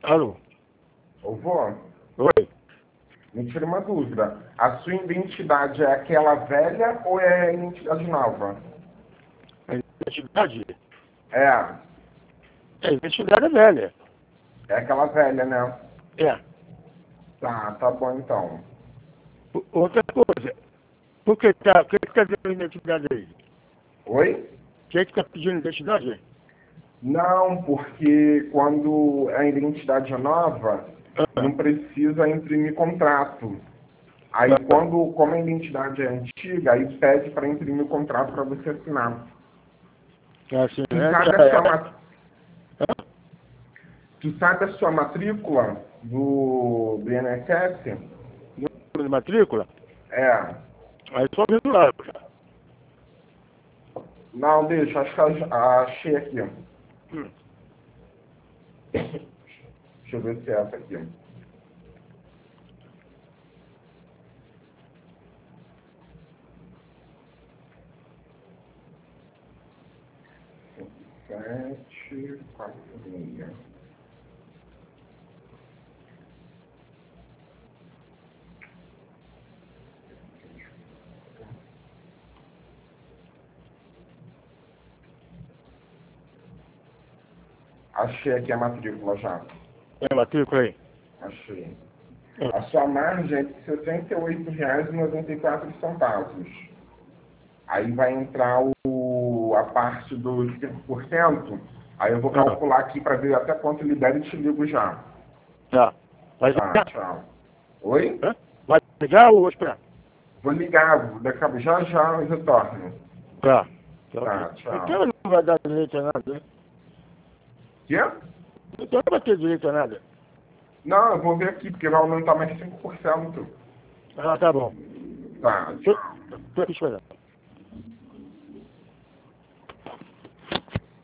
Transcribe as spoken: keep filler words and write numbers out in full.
Alô? Ô, vô, Oi? me tira uma dúvida. A sua identidade é aquela velha ou é a identidade nova? A identidade? É, A identidade é velha. é aquela velha, né? É. Tá, tá bom então. O- Outra coisa. Por que tá, o que que tá dando identidade aí? Oi? O que que tá pedindo identidade? Não, porque quando a identidade é nova, Ah, não precisa imprimir contrato. Aí ah, quando, como a identidade é antiga, aí pede para imprimir o contrato para você assinar. é assim, Tu né? sabe a É, sua, é, ma- tu sabe a sua matrícula do, do I N S S? número de matrícula? É. Aí só vendo lá, cara. Não, deixa, acho que eu achei aqui. Hum. Deixa eu ver se é essa aqui. Sete, quatro, seis. Achei aqui a matrícula já. É a matrícula aí. Achei. É. A sua margem é de sessenta e oito reais e noventa e quatro centavos. Aí vai entrar o, a parte dos cinco por cento. Aí eu vou Ah, calcular aqui para ver até quanto libera e te ligo já. tá. Vai Tá, ligar? tchau. Oi? Hã? Vai ligar ou vou esperar? Vou ligar, daqui a já já eu retorno. Tá. Tá ok. Tá, tchau. Então não vai dar direito a nada, né? Quê? Então não vai ter direito a nada. Não, eu vou ver aqui, porque vai aumentar mais cinco por cento. Ah, tá bom. Tá, Tô, tchau. tô aqui esperando.